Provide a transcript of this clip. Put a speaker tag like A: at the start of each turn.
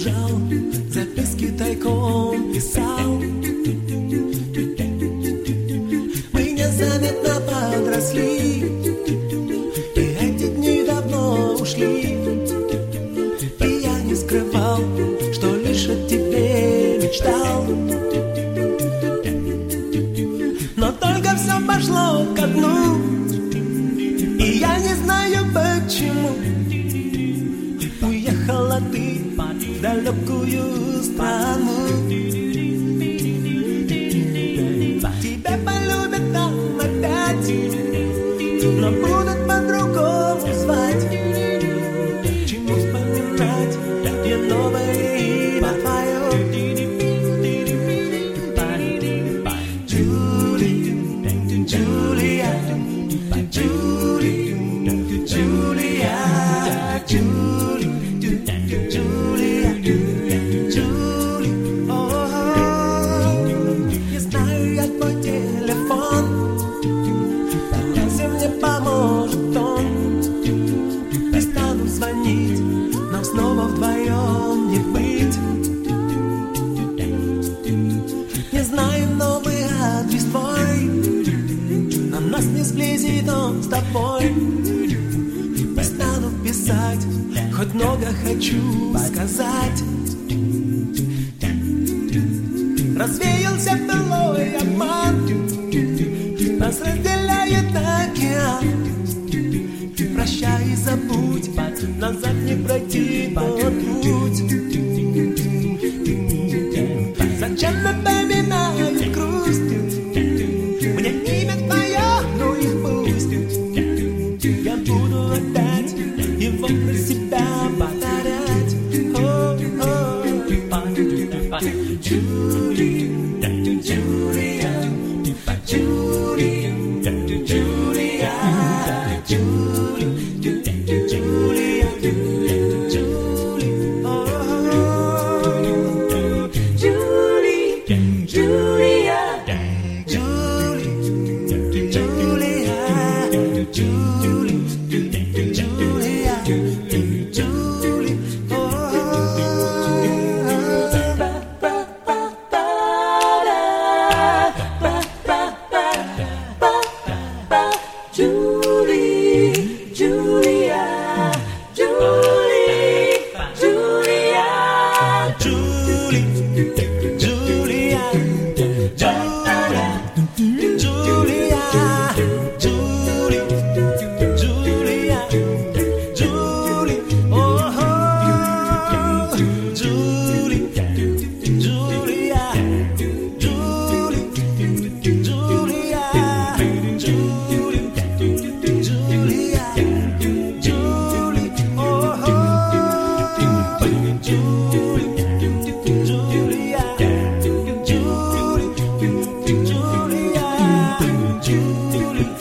A: лежал, записки тайком писал. Мы незаметно подросли, и эти дни давно ушли. И я не скрывал, что лишь о тебе мечтал. Но только все пошло ко дну, и я не знаю почему. Уехала ты в далекую страну. Тебя полюбят там опять, но будут по-другому звать. Чему вспоминать мне новое имя твое? Джулия, Джулия, Джулия, Джулия, о, я знаю я твой телефон, если мне поможет он, я стану звонить, нам снова вдвоем не быть. Не знаю новый адрес твой, но нас не сблизит он с тобой. Не стану писать, хоть много хочу сказать. Развеялся былой обман, нас разделяет океан. Прощай и забудь, назад не пройти тот путь. Зачем напоминают грусть? Мне имя твое, ну и пусть. Я буду опять его про себя повторять. Джулия, Джулия, Джулия, Джулия, Джулия, Julie.